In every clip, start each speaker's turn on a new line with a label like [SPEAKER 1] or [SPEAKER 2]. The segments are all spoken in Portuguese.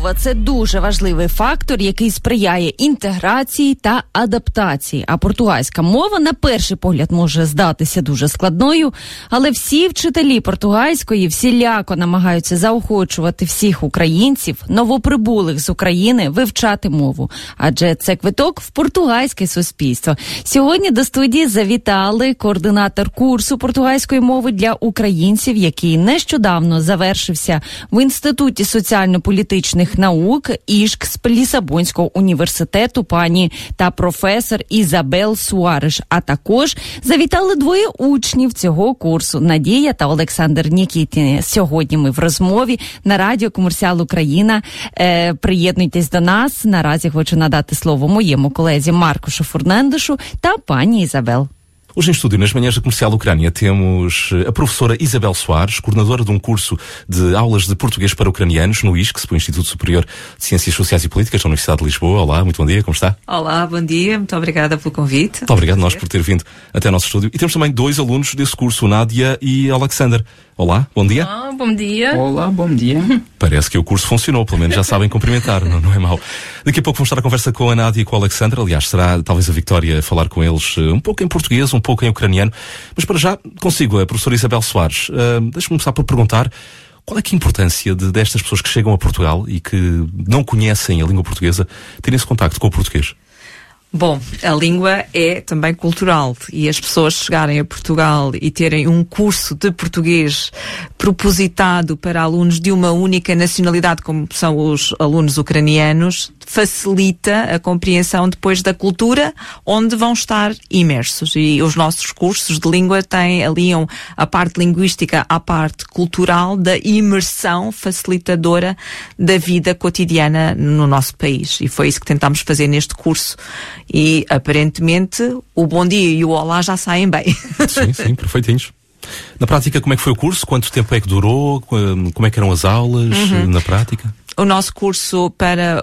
[SPEAKER 1] Мова – це дуже важливий фактор, який сприяє інтеграції та адаптації. А португальська мова, на перший погляд, може здатися дуже складною, але всі вчителі португальської всіляко намагаються заохочувати всіх українців, новоприбулих з України, вивчати мову. Адже це квиток в португальське суспільство. Сьогодні до студії завітали координатор курсу португальської мови для українців, який нещодавно завершився в Інституті соціально-політичних наук ІШКС Лісабонського університету пані та професор Ізабел Суареш. А також завітали двоє учнів цього курсу – Надія та Олександр Нікітіни. Сьогодні ми в розмові на радіо Комерсіал Україна. Приєднуйтесь до нас. Наразі хочу надати слово моєму колезі Маркушу Фернандешу та пані Ізабел.
[SPEAKER 2] Hoje em estúdio, nas manhãs da Comercial Ucrânia, temos a professora Isabel Soares, coordenadora de um curso de aulas de português para ucranianos no ISCS, o Instituto Superior de Ciências Sociais e Políticas da Universidade de Lisboa. Olá, muito bom dia, como está?
[SPEAKER 3] Olá, bom dia, muito obrigada pelo convite.
[SPEAKER 2] Muito obrigado nós por ter vindo até ao nosso estúdio. E temos também dois alunos desse curso, o Nádia e Alexander. Olá, bom dia.
[SPEAKER 4] Olá, bom dia.
[SPEAKER 5] Olá, bom dia.
[SPEAKER 2] Parece que o curso funcionou, pelo menos já sabem cumprimentar, não é mau. Daqui a pouco vamos estar a conversa com a Nádia e com o Alexandre. Aliás, será talvez a Victória falar com eles um pouco em português, um pouco em ucraniano. Mas para já, consigo, a professora Isabel Soares. Deixe-me começar por perguntar qual é que é a importância destas pessoas que chegam a Portugal e que não conhecem a língua portuguesa terem esse contacto com o português?
[SPEAKER 3] Bom, a língua é também cultural e as pessoas chegarem a Portugal e terem um curso de português propositado para alunos de uma única nacionalidade, como são os alunos ucranianos, facilita a compreensão depois da cultura onde vão estar imersos. E os nossos cursos de língua aliam a parte linguística à parte cultural da imersão facilitadora da vida cotidiana no nosso país. E foi isso que tentámos fazer neste curso. E, aparentemente, o bom dia e o olá já saem bem.
[SPEAKER 2] Sim, perfeitinhos. Na prática, como é que foi o curso? Quanto tempo é que durou? Como é que eram as aulas na prática?
[SPEAKER 3] O nosso curso para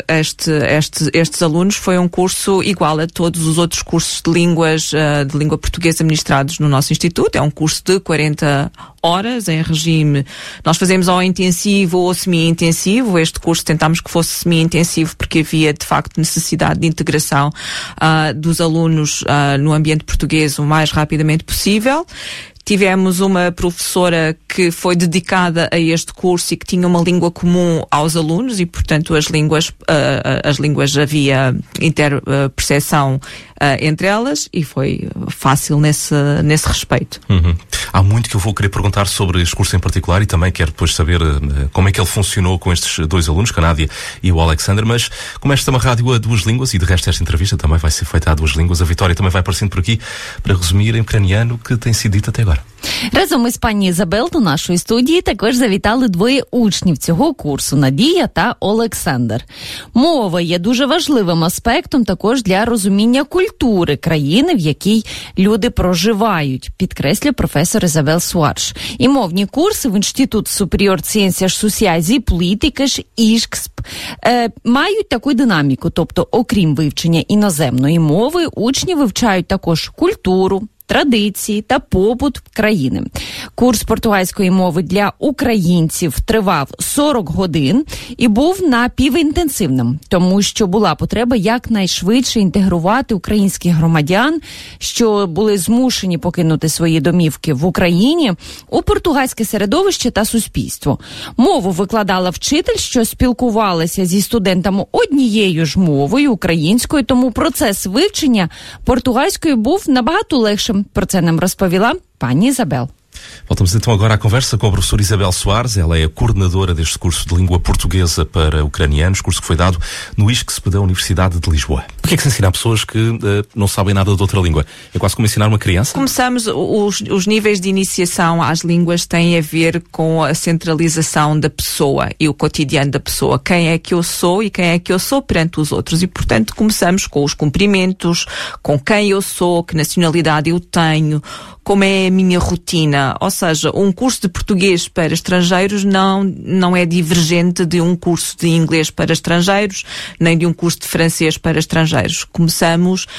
[SPEAKER 3] estes alunos foi um curso igual a todos os outros cursos de língua portuguesa ministrados no nosso instituto. É um curso de 40 horas em regime. Nós fazemos ou intensivo ou semi-intensivo. Este curso tentámos que fosse semi-intensivo porque havia de facto necessidade de integração dos alunos no ambiente português o mais rapidamente possível. Tivemos uma professora que foi dedicada a este curso e que tinha uma língua comum aos alunos e, portanto, as línguas havia interpercepção entre elas e foi fácil nesse respeito.
[SPEAKER 2] Há muito que eu vou querer perguntar sobre este curso em particular e também quero depois saber como é que ele funcionou com estes dois alunos, a Nádia e o Alexander, mas como esta é uma rádio a duas línguas e de resto esta entrevista também vai ser feita a duas línguas, a Vitória também vai aparecendo por aqui para resumir em ucraniano o que tem sido dito até agora.
[SPEAKER 1] Разом із пані Ізабел до нашої студії також завітали двоє учнів цього курсу – Надія та Олександр. Мова є дуже важливим аспектом також для розуміння культури країни, в якій люди проживають, підкреслює професор Ізабел Суареш. І мовні курси в Інститут Superior de Ciências Sociais e Políticas ІШКС мають таку динаміку, тобто окрім вивчення іноземної мови, учні вивчають також культуру, традиції та побут країни. Курс португальської мови для українців тривав 40 годин і був напівінтенсивним, тому що була потреба якнайшвидше інтегрувати українських громадян, що були змушені покинути свої домівки в Україні, у португальське середовище та суспільство. Мову викладала вчитель, що спілкувалася зі студентами однією ж мовою, українською, тому процес вивчення португальської був набагато легшим. Про це нам розповіла пані Ізабел.
[SPEAKER 2] Voltamos então agora à conversa com a professora Isabel Soares. Ela é a coordenadora deste curso de língua portuguesa para ucranianos, curso que foi dado no ISCS da Universidade de Lisboa. Por que é que se ensina a pessoas que não sabem nada de outra língua? É quase como ensinar uma criança?
[SPEAKER 3] Começamos, os níveis de iniciação às línguas têm a ver com a centralização da pessoa e o cotidiano da pessoa. Quem é que eu sou e quem é que eu sou perante os outros. E, portanto, começamos com os cumprimentos, com quem eu sou, que nacionalidade eu tenho, como é a minha rotina. Ou seja, um curso de português para estrangeiros não é divergente de um curso de inglês para estrangeiros, nem de um curso de francês para estrangeiros. Começamos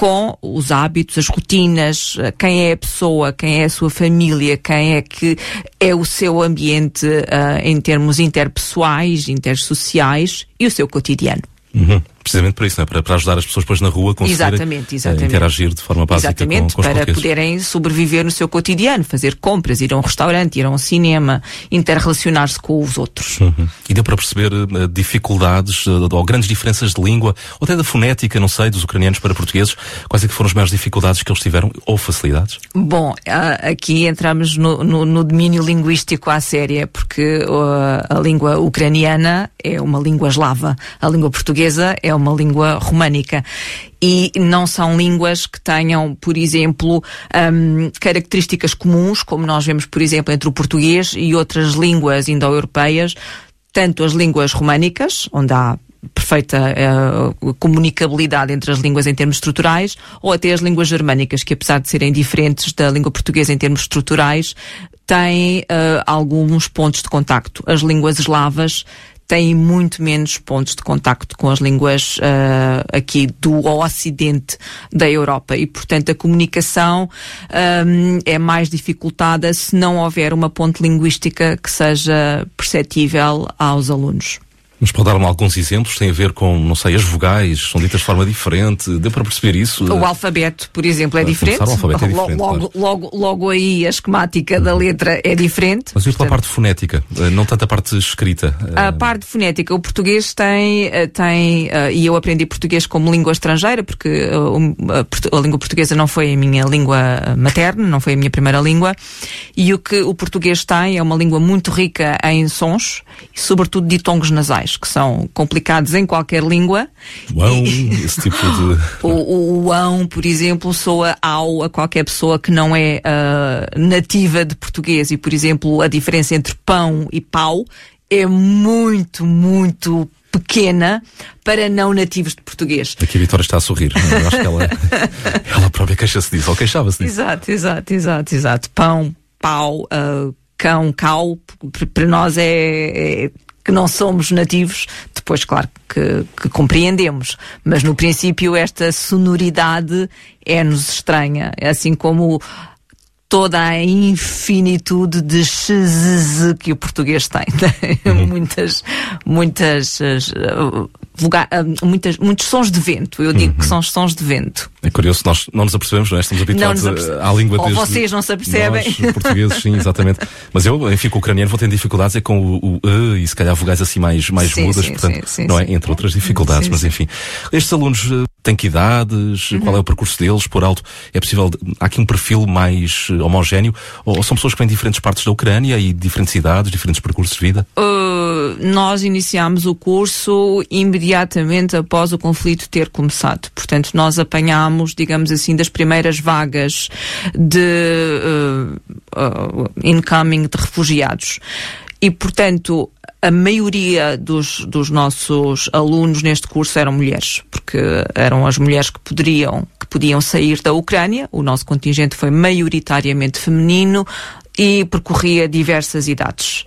[SPEAKER 3] com os hábitos, as rotinas, quem é a pessoa, quem é a sua família, quem é que é o seu ambiente em termos interpessoais, intersociais e o seu cotidiano.
[SPEAKER 2] Precisamente por isso, não é? Para ajudar as pessoas depois na rua a conseguirem interagir de forma básica com os
[SPEAKER 3] para
[SPEAKER 2] portugueses.
[SPEAKER 3] poderem sobreviver no seu cotidiano, fazer compras, ir a um restaurante, ir a um cinema, interrelacionar-se com os outros.
[SPEAKER 2] E deu para perceber dificuldades ou grandes diferenças de língua, ou até da fonética, não sei, dos ucranianos para portugueses. Quais é que foram as maiores dificuldades que eles tiveram, ou facilidades?
[SPEAKER 3] Bom, aqui entramos no domínio linguístico à séria, porque a língua ucraniana é uma língua eslava, a língua portuguesa é uma língua românica. E não são línguas que tenham, por exemplo, características comuns, como nós vemos, por exemplo, entre o português e outras línguas indo-europeias, tanto as línguas românicas, onde há perfeita comunicabilidade entre as línguas em termos estruturais, ou até as línguas germânicas, que apesar de serem diferentes da língua portuguesa em termos estruturais, têm alguns pontos de contacto. As línguas eslavas têm muito menos pontos de contacto com as línguas aqui do ocidente da Europa e, portanto, a comunicação é mais dificultada se não houver uma ponte linguística que seja perceptível aos alunos.
[SPEAKER 2] Mas pode dar-me alguns exemplos? Tem a ver com, não sei, as vogais, são ditas de forma diferente? Deu para perceber isso?
[SPEAKER 3] O alfabeto, por exemplo, é diferente.
[SPEAKER 2] O alfabeto é diferente,
[SPEAKER 3] logo aí a esquemática da letra é diferente.
[SPEAKER 2] Mas e pela parte fonética? Não tanto a parte escrita?
[SPEAKER 3] A parte fonética, o português tem e eu aprendi português como língua estrangeira, porque a língua portuguesa não foi a minha língua materna, não foi a minha primeira língua, e o que o português tem é uma língua muito rica em sons, e sobretudo ditongos nasais, que são complicados em qualquer língua.
[SPEAKER 2] Uau, esse tipo de...
[SPEAKER 3] O ão, por exemplo, soa ao a qualquer pessoa que não é nativa de português. E, por exemplo, a diferença entre pão e pau é muito, muito pequena para não nativos de português.
[SPEAKER 2] Aqui a Vitória está a sorrir. Eu acho que ela própria queixa-se disso, ou queixava-se disso.
[SPEAKER 3] Exato. Pão, pau, cão, cau, para nós é que não somos nativos, depois claro que compreendemos, mas no princípio esta sonoridade é-nos estranha, assim como toda a infinitude de x que o português tem. Muitos sons de vento. Eu digo que são sons de vento.
[SPEAKER 2] É curioso, nós não nos apercebemos, não é? Estamos habituados à língua desde...
[SPEAKER 3] Ou vocês não se apercebem.
[SPEAKER 2] Nós, portugueses, sim, exatamente. Mas eu, enfim, com o ucraniano vou tendo dificuldades é com o e se calhar vogais assim mais mudas, portanto, não é? Entre outras dificuldades, mas enfim. Estes alunos têm que idades? Qual é o percurso deles? Por alto, é possível... Há aqui um perfil mais homogéneo? Ou são pessoas que vêm de diferentes partes da Ucrânia e diferentes idades, diferentes percursos de vida?
[SPEAKER 3] Nós iniciámos o curso imediatamente após o conflito ter começado. Portanto, nós apanhámos, digamos assim, das primeiras vagas de incoming de refugiados. E, portanto, a maioria dos nossos alunos neste curso eram mulheres, porque eram as mulheres que podiam sair da Ucrânia. O nosso contingente foi maioritariamente feminino e percorria diversas idades.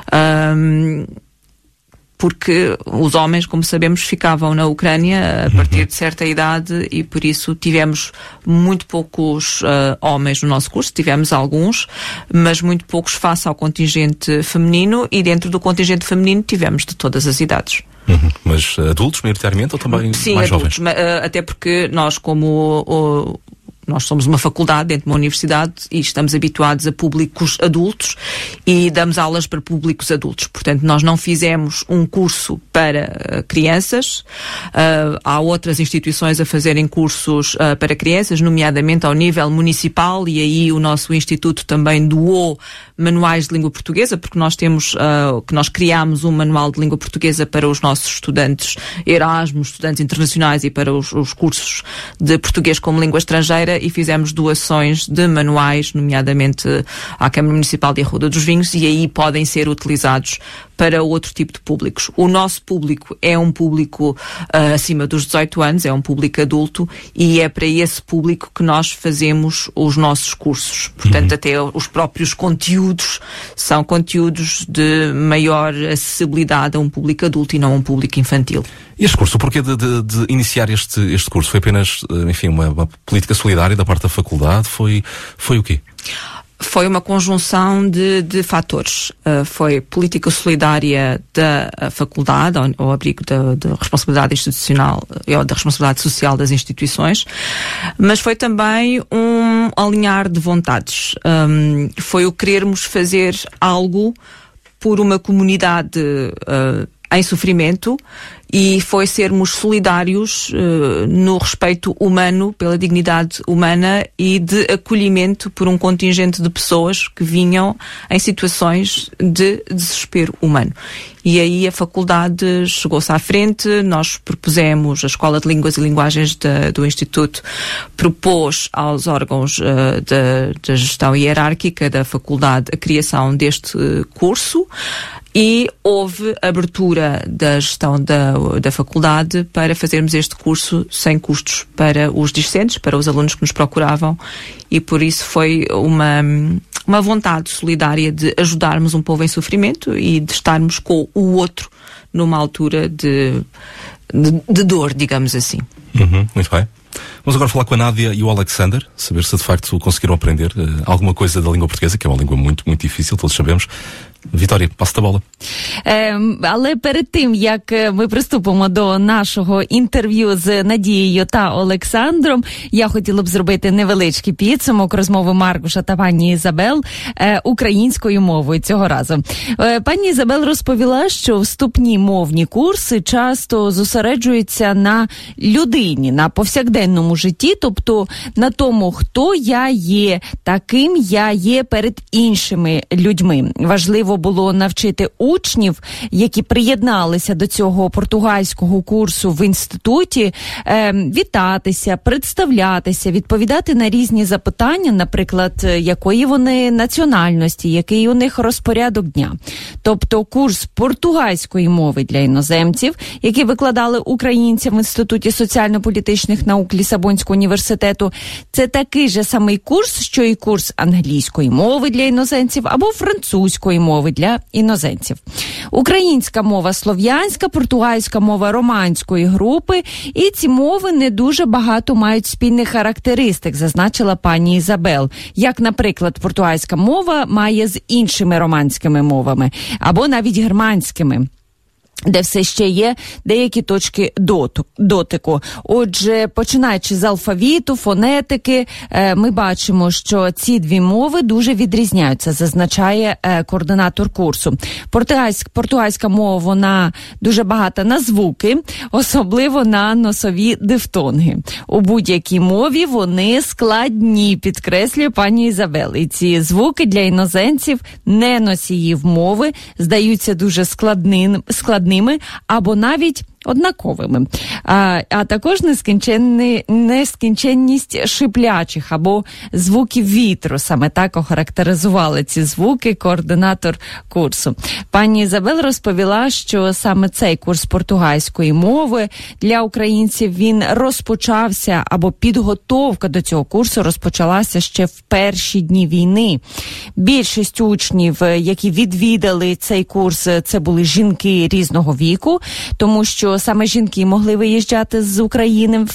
[SPEAKER 3] Porque os homens, como sabemos, ficavam na Ucrânia a partir de certa idade e por isso tivemos muito poucos homens no nosso curso, tivemos alguns, mas muito poucos face ao contingente feminino, e dentro do contingente feminino tivemos de todas as idades.
[SPEAKER 2] Mas adultos, maioritariamente, ou também mais
[SPEAKER 3] adultos,
[SPEAKER 2] jovens?
[SPEAKER 3] Até porque nós, nós somos uma faculdade dentro de uma universidade e estamos habituados a públicos adultos e damos aulas para públicos adultos. Portanto, nós não fizemos um curso para crianças. Há outras instituições a fazerem cursos para crianças, nomeadamente ao nível municipal, e aí o nosso instituto também doou manuais de língua portuguesa, porque nós nós criámos um manual de língua portuguesa para os nossos estudantes Erasmus, estudantes internacionais e para os cursos de português como língua estrangeira, e fizemos doações de manuais, nomeadamente à Câmara Municipal de Arruda dos Vinhos, e aí podem ser utilizados para outro tipo de públicos. O nosso público é um público acima dos 18 anos, é um público adulto, e é para esse público que nós fazemos os nossos cursos. Portanto, até os próprios conteúdos são conteúdos de maior acessibilidade a um público adulto e não a um público infantil.
[SPEAKER 2] E este curso, o porquê de iniciar este curso? Foi apenas, enfim, uma política solidária da parte da faculdade? Foi o quê?
[SPEAKER 3] Foi uma conjunção de fatores. Foi política solidária da faculdade, ao abrigo da responsabilidade institucional ou da responsabilidade social das instituições, mas foi também um alinhar de vontades. Foi o querermos fazer algo por uma comunidade em sofrimento, e foi sermos solidários no respeito humano, pela dignidade humana e de acolhimento por um contingente de pessoas que vinham em situações de desespero humano. E aí a faculdade chegou-se à frente, nós propusemos, a Escola de Línguas e Linguagens do Instituto propôs aos órgãos da gestão hierárquica da faculdade a criação deste curso, e houve abertura da gestão da faculdade para fazermos este curso sem custos para os discentes, para os alunos que nos procuravam, e por isso foi uma vontade solidária de ajudarmos um povo em sofrimento e de estarmos com o outro numa altura de dor, digamos assim.
[SPEAKER 2] Muito bem. Vamos agora falar com a Nádia e o Alexander, saber se de facto conseguiram aprender alguma coisa da língua portuguesa, que é uma língua muito, muito difícil, todos sabemos. Віталій, пасте бола.
[SPEAKER 1] Але перед тим, як ми приступимо до нашого інтерв'ю з Надією та Олександром, я хотіла б зробити невеличкий підсумок розмови Маркуша та пані Ізабел українською мовою цього разу. Пані Ізабел розповіла, що вступні мовні курси часто зосереджуються на людині, на повсякденному житті, тобто на тому, хто я є, таким я є перед іншими людьми. Важливо було навчити учнів, які приєдналися до цього португальського курсу в інституті, вітатися, представлятися, відповідати на різні запитання, наприклад, якої вони національності, який у них розпорядок дня. Тобто курс португальської мови для іноземців, який викладали українцям в Інституті соціально-політичних наук Лісабонського університету, це такий же самий курс, що і курс англійської мови для іноземців або французької мови для іноземців. Українська мова слов'янська, португальська мова романської групи, і ці мови не дуже багато мають спільних характеристик, зазначила пані Ізабел. Як, наприклад, португальська мова має з іншими романськими мовами, або навіть германськими, де все ще є деякі точки дотику. Отже, починаючи з алфавіту, фонетики, ми бачимо, що ці дві мови дуже відрізняються, зазначає координатор курсу. Португальська мова, вона дуже багата на звуки, особливо на носові дифтонги. У будь-якій мові вони складні, підкреслює пані Ізабел. І ці звуки для іноземців, не носіїв мови, здаються дуже складними або навіть однаковими, а також нескінченність шиплячих або звуків вітру. Саме так охарактеризували ці звуки координатор курсу. Пані Ізабел розповіла, що саме цей курс португальської мови для українців, він розпочався, або підготовка до цього курсу розпочалася ще в перші дні війни. Більшість учнів, які відвідали цей курс, це були жінки різного віку, тому що саме жінки могли виїжджати з України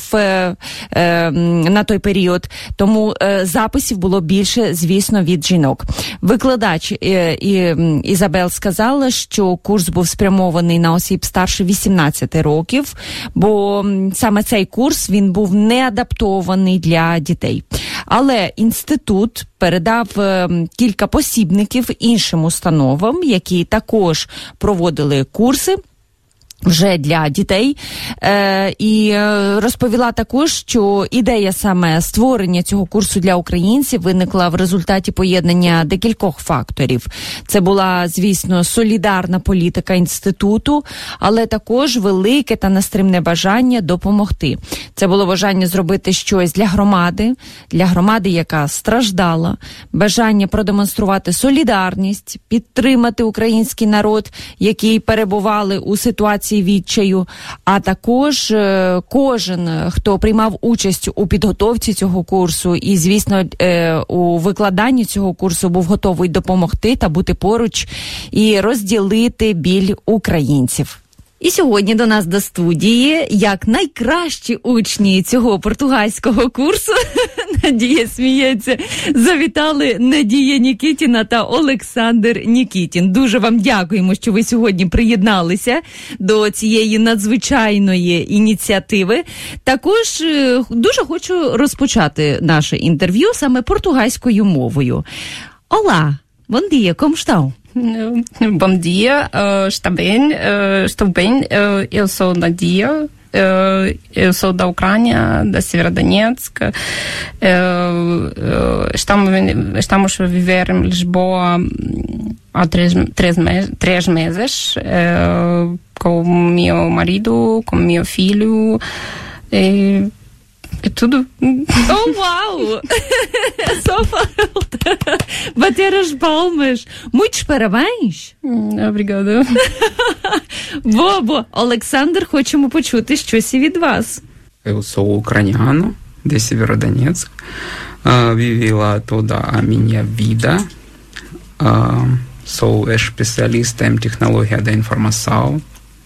[SPEAKER 1] на той період, тому записів було більше, звісно, від жінок. Викладач Ізабел сказала, що курс був спрямований на осіб старше 18 років, бо саме цей курс, він був не адаптований для дітей. Але інститут передав кілька посібників іншим установам, які також проводили курси вже для дітей, і розповіла також, що ідея саме створення цього курсу для українців виникла в результаті поєднання декількох факторів. Це була, звісно, солідарна політика інституту, але також велике та нестримне бажання допомогти. Це було бажання зробити щось для громади, яка страждала, бажання продемонструвати солідарність, підтримати український народ, який перебували у ситуації відчаю, а також кожен, хто приймав участь у підготовці цього курсу і, звісно, у викладанні цього курсу був готовий допомогти та бути поруч і розділити біль українців. І сьогодні до нас до студії, як найкращі учні цього португальського курсу, Надія сміється, завітали Надія Нікітіна та Олександр Нікітін. Дуже вам дякуємо, що ви сьогодні приєдналися до цієї надзвичайної ініціативи. Також дуже хочу розпочати наше інтерв'ю саме португальською мовою. Olá, bom dia, como estão?
[SPEAKER 4] Bom dia, estou bem, eu sou Nadia, eu sou da Ucrânia, da Severodonetsk, estamos a viver em Lisboa há três meses, com meu marido, com meu filho, é tudo.
[SPEAKER 1] Oh, uau! Só falta bater as palmas. Muitos parabéns.
[SPEAKER 4] Obrigada.
[SPEAKER 1] Бобо, Олександр, хочемо почути щось і від вас.
[SPEAKER 5] Eu sou ucraniano de Severodonetsk. Vivi lá toda a minha vida. Sou especialista em tecnologia da informação.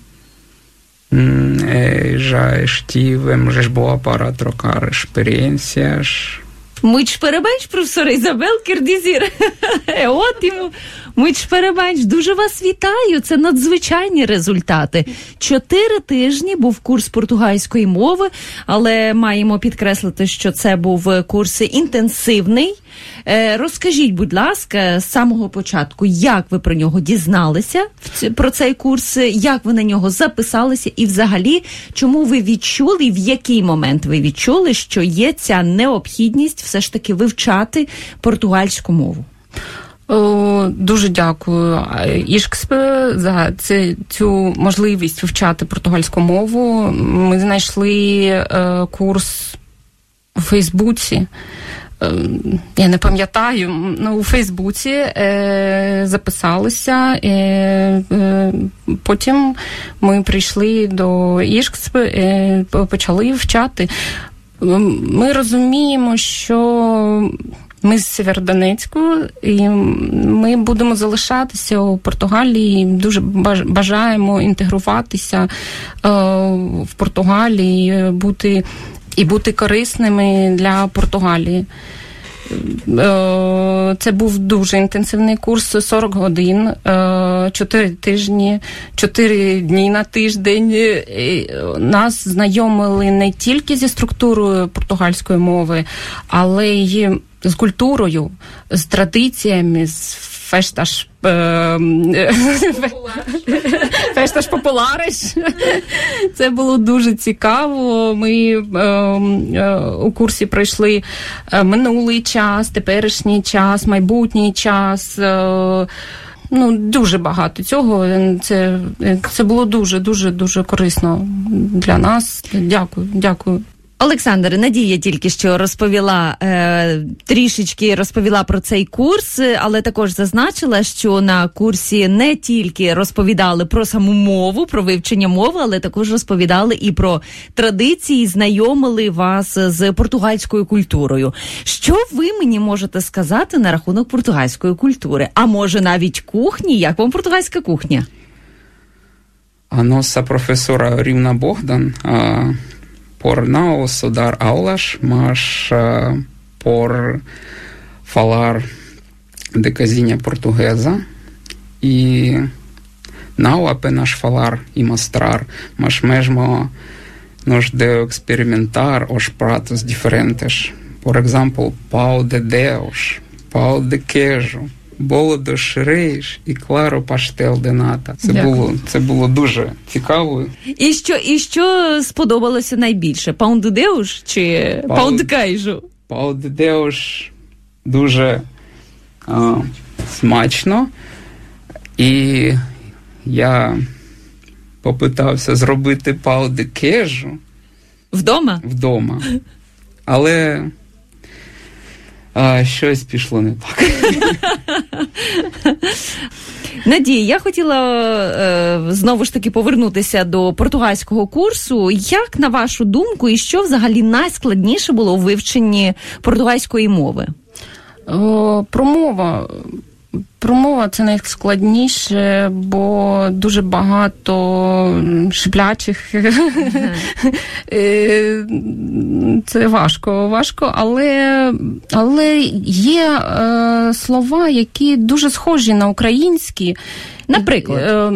[SPEAKER 5] Já estive em Lisboa para trocar experiências.
[SPEAKER 1] Muitos parabéns, professora Isabel, quer dizer. É ótimo. Muitos parabéns. Дуже вас вітаю. Це надзвичайні результати. 4 тижні був курс португальської мови, але маємо підкреслити, що це був курс інтенсивний. Розкажіть, будь ласка, з самого початку, як ви про нього дізналися, про цей курс, як ви на нього записалися і взагалі, чому ви відчули, в який момент ви відчули, що є ця необхідність все ж таки вивчати португальську мову?
[SPEAKER 4] Дуже дякую ІШКСП за цю можливість вивчати португальську мову. Ми знайшли курс у Фейсбуці. Я не пам'ятаю, у Фейсбуці записалися, потім ми прийшли до ІШКСП, почали вчати. Ми розуміємо, що ми з Северодонецьку, і ми будемо залишатися у Португалії, дуже бажаємо інтегруватися в Португалії, бути корисними для Португалії. Це був дуже інтенсивний курс, 40 годин, 4 тижні, 4 дні на тиждень. Нас знайомили не тільки зі структурою португальської мови, але й з культурою, з традиціями, з фешташ популариш. Це було дуже цікаво. Ми у курсі пройшли минулий час, теперішній час, майбутній час. Дуже багато цього. Це було дуже корисно для нас. Дякую.
[SPEAKER 1] Олександр, Надія тільки що трішечки розповіла про цей курс, але також зазначила, що на курсі не тільки розповідали про саму мову, про вивчення мови, але також розповідали і про традиції, знайомили вас з португальською культурою. Що ви мені можете сказати на рахунок португальської культури? А може навіть кухні? Як вам португальська кухня?
[SPEAKER 5] A nossa professora Rimna Bogdan por não só dar aulas, mas por falar de cozinha portuguesa e não apenas falar e mostrar, mas mesmo nos deu experimentar os pratos diferentes. Por exemplo, pão de Deus, pão de queijo, Болодо ширеєш і кларо паштел дената. Це було дуже цікаво.
[SPEAKER 1] І що сподобалося найбільше? Пау де Деуш чи пау де кайжу?
[SPEAKER 5] Пау де Деуш дуже смачно. І я попитався зробити пау де кежу.
[SPEAKER 1] Вдома?
[SPEAKER 5] Вдома. Але щось пішло не так.
[SPEAKER 1] Надія, я хотіла знову ж таки повернутися до португальського курсу. Як, на вашу думку, і що взагалі найскладніше було у вивченні португальської мови?
[SPEAKER 4] Промова – це найскладніше, бо дуже багато шиплячих. Це важко, але є слова, які дуже схожі на українські.
[SPEAKER 1] Наприклад?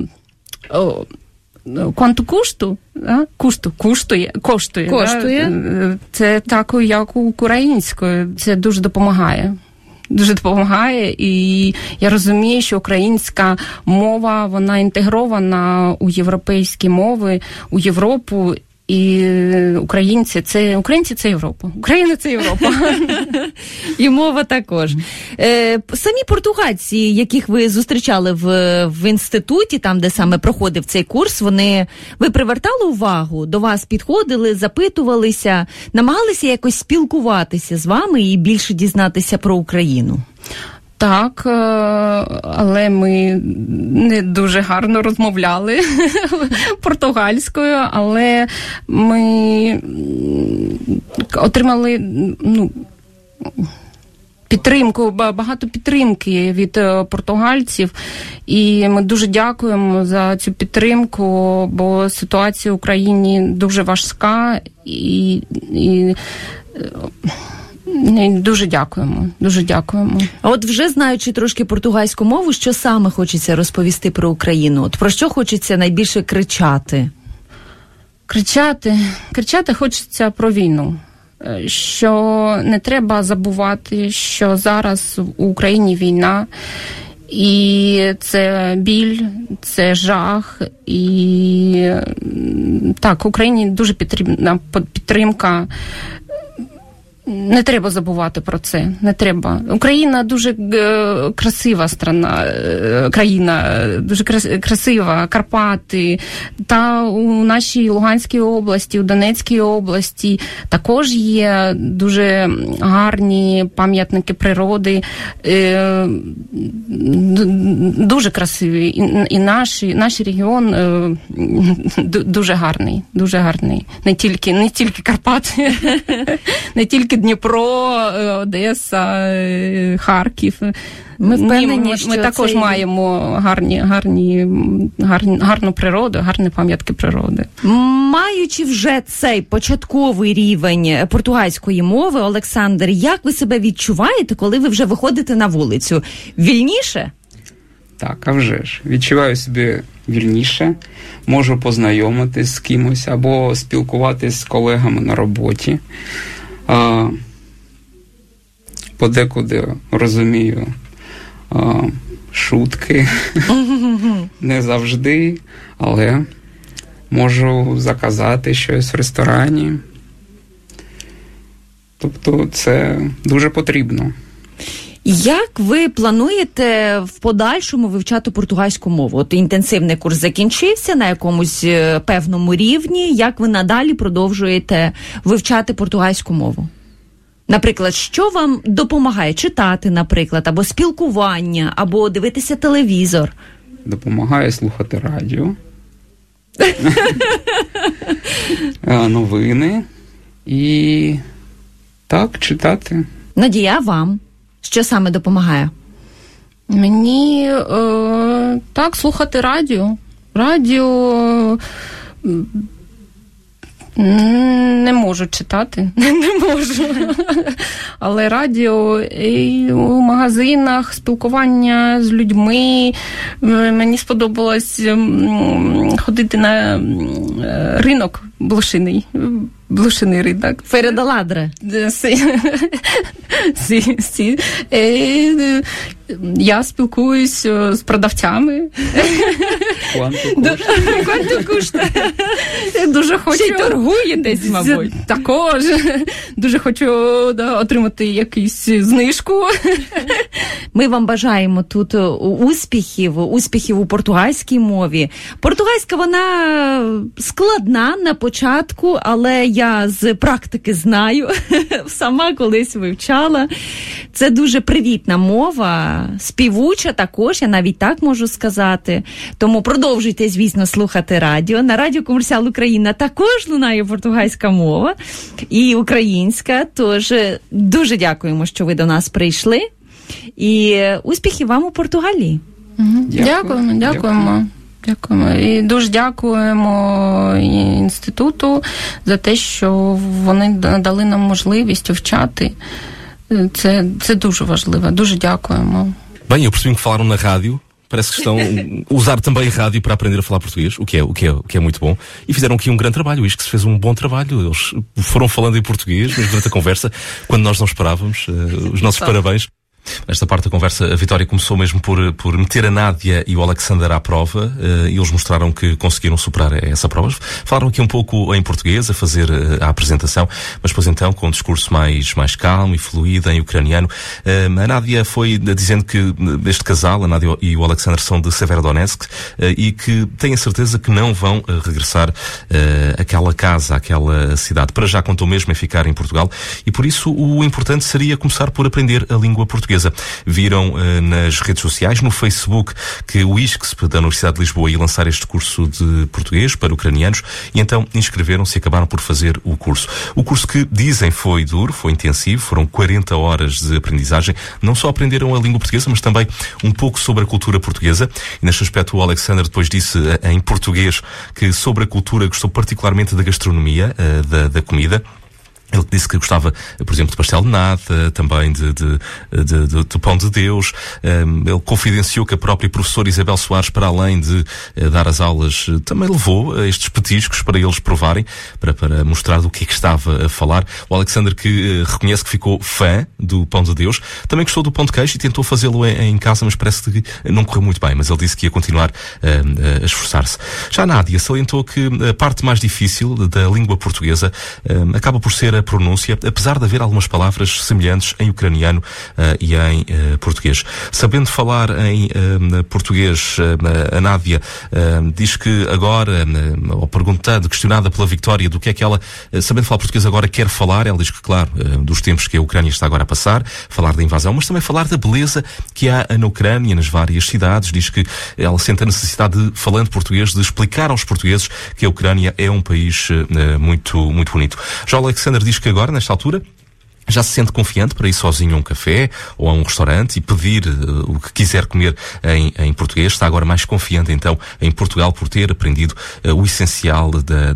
[SPEAKER 4] Quanto custo? Коштує. Це так, як українською. Це дуже допомагає. І я розумію, що українська мова, вона інтегрована у європейські мови, у Європу, і українці це Європа. Україна – це Європа.
[SPEAKER 1] І мова також. Самі португальці, яких ви зустрічали в інституті, там, де саме проходив цей курс, ви привертали увагу, до вас підходили, запитувалися, намагалися якось спілкуватися з вами і більше дізнатися про Україну?
[SPEAKER 4] Так, але ми не дуже гарно розмовляли португальською, але ми отримали підтримку, багато підтримки від португальців, і ми дуже дякуємо за цю підтримку, бо ситуація в Україні дуже важка, і дуже дякуємо.
[SPEAKER 1] А от вже знаючи трошки португальську мову, що саме хочеться розповісти про Україну? От про що хочеться найбільше кричати?
[SPEAKER 4] Кричати хочеться про війну. Що не треба забувати, що зараз в Україні війна, і це біль, це жах, і так, Україні дуже потрібна підтримка. Не треба забувати про це, не треба. Україна дуже красива країна, дуже красива, Карпати. Та у нашій Луганській області, у Донецькій області також є дуже гарні пам'ятники природи, дуже красиві. І наш регіон дуже гарний. Не тільки Карпати, не тільки Дніпро, Одеса, Харків.
[SPEAKER 1] Ми впевнені,
[SPEAKER 4] ми також маємо гарну природу, гарні пам'ятки природи.
[SPEAKER 1] Маючи вже цей початковий рівень португальської мови, Олександр, як ви себе відчуваєте, коли ви вже виходите на вулицю? Вільніше?
[SPEAKER 5] Так, а вже ж. Відчуваю себе вільніше, можу познайомитись з кимось або спілкуватись з колегами на роботі. Подекуди розумію шутки, не завжди, але можу заказати щось в ресторані. Тобто це дуже потрібно.
[SPEAKER 1] Як ви плануєте в подальшому вивчати португальську мову? От інтенсивний курс закінчився на якомусь певному рівні. Як ви надалі продовжуєте вивчати португальську мову? Наприклад, що вам допомагає читати, наприклад, або спілкування, або дивитися телевізор?
[SPEAKER 5] Допомагає слухати радіо, новини і так, читати.
[SPEAKER 1] Надія, вам? Що саме допомагає?
[SPEAKER 4] Мені так, слухати радіо. Радіо не можу читати, не можу. Але радіо і у магазинах, спілкування з людьми. Мені сподобалось ходити на ринок Блошиний ринок.
[SPEAKER 1] Feira da Ladra.
[SPEAKER 4] Sim. Я спілкуюсь з продавцями.
[SPEAKER 5] Quanto
[SPEAKER 4] коштує? Дуже хочу...
[SPEAKER 1] Ще й торгуєтесь, мабуть.
[SPEAKER 4] Також. Дуже хочу отримати якусь знижку.
[SPEAKER 1] Ми вам бажаємо тут успіхів у португальській мові. Португальська, вона складна на початку, але я з практики знаю, сама колись вивчала. Це дуже привітна мова, співуча також, я навіть так можу сказати. Тому продовжуйте, звісно, слухати радіо. На Радіо Комерсіал Україна також лунає португальська мова і українська. Тож дуже дякуємо, що ви до нас прийшли. І успіхів вам у Португалії.
[SPEAKER 4] Дякуємо. І дуже дякуємо інституту за те, що вони дали нам можливість вивчати. Це дуже важливо. Дуже дякуємо.
[SPEAKER 2] Bem, eu percebi que falaram na rádio. Parece que estão a usar também a rádio para aprender a falar português, o que é muito bom. E fizeram aqui um grande trabalho. Isto que se fez um bom trabalho. Eles foram falando em português, mas durante a conversa, quando nós não esperávamos, os nossos parabéns. Nesta parte da conversa, a Vitória começou mesmo por meter a Nádia e o Alexander à prova, e eles mostraram que conseguiram superar essa prova. Falaram aqui um pouco em português, a fazer a apresentação, mas depois então, com um discurso mais calmo e fluido em ucraniano. A Nádia foi dizendo que este casal, a Nádia e o Alexander, são de Severodonetsk, e que têm a certeza que não vão regressar àquela casa, àquela cidade. Para já contou mesmo em ficar em Portugal, e por isso o importante seria começar por aprender a língua portuguesa. Viram nas redes sociais, no Facebook, que o ISCSP da Universidade de Lisboa ia lançar este curso de português para ucranianos, e então inscreveram-se e acabaram por fazer o curso. O curso que dizem foi duro, foi intensivo, foram 40 horas de aprendizagem. Não só aprenderam a língua portuguesa, mas também um pouco sobre a cultura portuguesa. E neste aspecto o Alexander depois disse em português que sobre a cultura gostou particularmente da gastronomia, da comida. Ele disse que gostava, por exemplo, de pastel de nata, também de pão de Deus. Ele confidenciou que a própria professora Isabel Soares, para além de dar as aulas, também levou estes petiscos para eles provarem, para mostrar do que é que estava a falar. O Alexander, que reconhece que ficou fã do pão de Deus, também gostou do pão de queijo e tentou fazê-lo em casa, mas parece que não correu muito bem. Mas ele disse que ia continuar a esforçar-se. Já a Nádia salientou que a parte mais difícil da língua portuguesa acaba por ser a pronúncia, apesar de haver algumas palavras semelhantes em ucraniano e em português. Sabendo falar em português, a Nádia diz que agora, ou questionada pela Vitória do que é que ela, sabendo falar português, agora quer falar, ela diz que, claro, dos tempos que a Ucrânia está agora a passar, falar da invasão, mas também falar da beleza que há na Ucrânia, nas várias cidades. Diz que ela sente a necessidade de, falando português, de explicar aos portugueses que a Ucrânia é um país muito, muito bonito. Já o Alexander diz que agora, nesta altura, já se sente confiante para ir sozinho a um café ou a um restaurante e pedir o que quiser comer em português. Está agora mais confiante, então, em Portugal por ter aprendido o essencial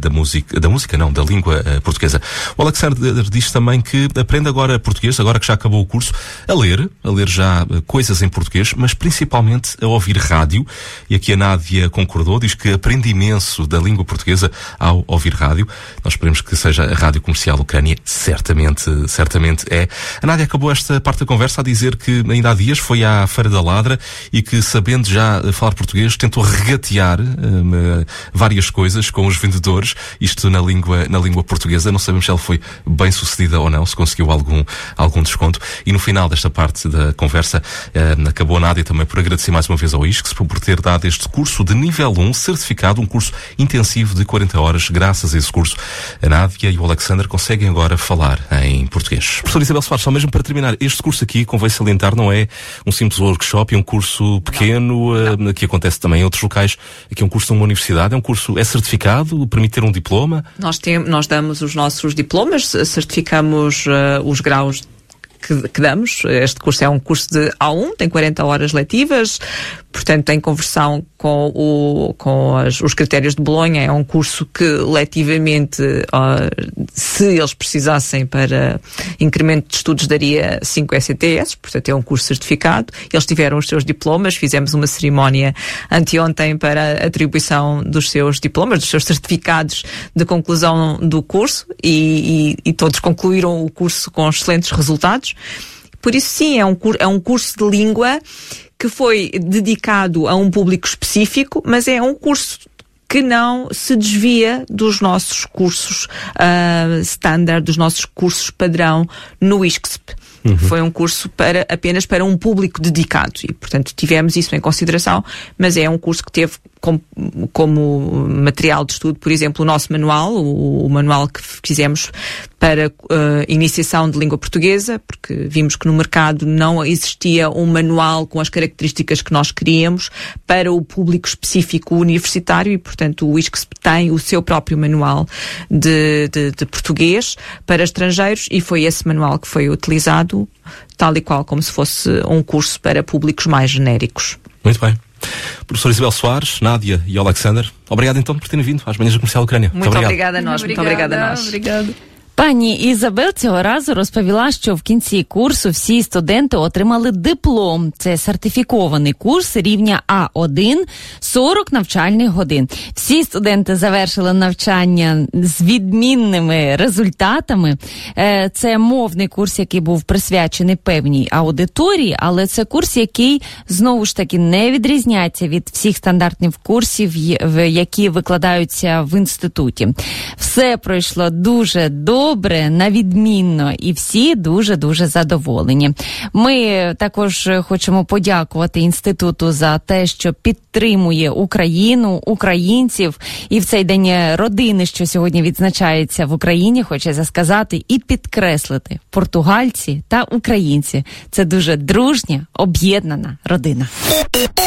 [SPEAKER 2] da língua portuguesa. O Alexander diz também que aprende agora português, agora que já acabou o curso, a ler já coisas em português, mas principalmente a ouvir rádio. E aqui a Nádia concordou, diz que aprende imenso da língua portuguesa ao ouvir rádio. Nós esperemos que seja a Rádio Comercial Ucrânia, certamente é. A Nádia acabou esta parte da conversa a dizer que ainda há dias foi à Feira da Ladra e que, sabendo já falar português, tentou regatear várias coisas com os vendedores, isto na língua portuguesa. Não sabemos se ela foi bem sucedida ou não, se conseguiu algum desconto. E no final desta parte da conversa acabou a Nádia também por agradecer mais uma vez ao ISCSP por ter dado este curso de nível 1 certificado, um curso intensivo de 40 horas. Graças a esse curso, a Nádia e o Alexander conseguem agora falar em português. Professora Isabel Soares, só mesmo para terminar, este curso aqui, convém salientar, não é um simples workshop, é um curso pequeno, que acontece também em outros locais. Aqui é um curso de uma universidade, é certificado, permite ter um diploma?
[SPEAKER 3] Nós damos os nossos diplomas, certificamos os graus que damos. Este curso é um curso de A1, tem 40 horas letivas, portanto tem conversão com os critérios de Bolonha. É um curso que letivamente, se eles precisassem para incremento de estudos, daria 5 ECTS, portanto é um curso certificado. Eles tiveram os seus diplomas, fizemos uma cerimónia anteontem para a atribuição dos seus diplomas, dos seus certificados de conclusão do curso, e todos concluíram o curso com excelentes resultados. Por isso, sim, é um curso de língua que foi dedicado a um público específico, mas é um curso que não se desvia dos nossos cursos standard, dos nossos cursos padrão no ISCSP. Foi um curso apenas para um público dedicado e, portanto, tivemos isso em consideração, mas é um curso que teve como material de estudo, por exemplo, o nosso manual, o manual que fizemos para iniciação de língua portuguesa, porque vimos que no mercado não existia um manual com as características que nós queríamos para o público específico universitário e, portanto, o ISCSP tem o seu próprio manual de português para estrangeiros e foi esse manual que foi utilizado, tal e qual como se fosse um curso para públicos mais genéricos.
[SPEAKER 2] Muito bem. Professor Isabel Soares, Nádia e Alexander, obrigado então por terem vindo às manhãs da Comercial Ucrânia.
[SPEAKER 3] Muito obrigada a nós, muito obrigada a nós.
[SPEAKER 4] Obrigado.
[SPEAKER 1] Пані Ізабел цього разу розповіла, що в кінці курсу всі студенти отримали диплом. Це сертифікований курс рівня А1, 40 навчальних годин. Всі студенти завершили навчання з відмінними результатами. Це мовний курс, який був присвячений певній аудиторії, але це курс, який, знову ж таки, не відрізняється від всіх стандартних курсів, які викладаються в інституті. Все пройшло дуже добре, на відмінно, і всі дуже-дуже задоволені. Ми також хочемо подякувати інституту за те, що підтримує Україну, українців, і в цей день родини, що сьогодні відзначається в Україні, хочеться сказати і підкреслити: португальці та українці – це дуже дружня, об'єднана родина.